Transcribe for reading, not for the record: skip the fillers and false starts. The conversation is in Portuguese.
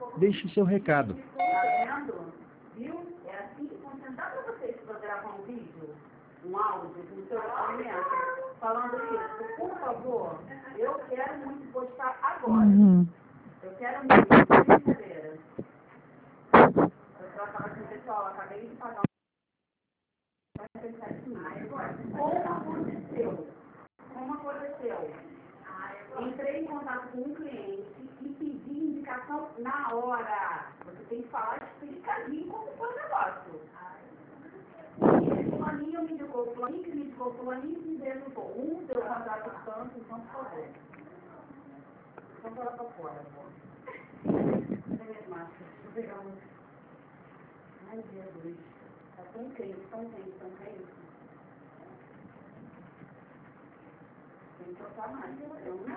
deixe seu recado. Tá vendo? Viu? É assim que funciona. Dá pra vocês gravar um vídeo, um áudio, no seu momento, falando isso? Por favor, eu quero muito postar agora. Eu quero muito, sem brincadeira. Eu falava assim, pessoal, acabei de pagar Como aconteceu? Entrei em contato com um cliente e pedi indicação na hora. Você tem que falar explicadinho como foi o negócio. E fulaninho me indicou, fulaninho que me indicou, fulaninho que me indicou. Um deu contrato tanto, então por favor. Vamos lá pra fora, amor. Cadê minhas máscaras? Vou pegar um. Ai, Jesus. Tá tão quente, tão quente, tão quente. Tem que trocar mais, eu não.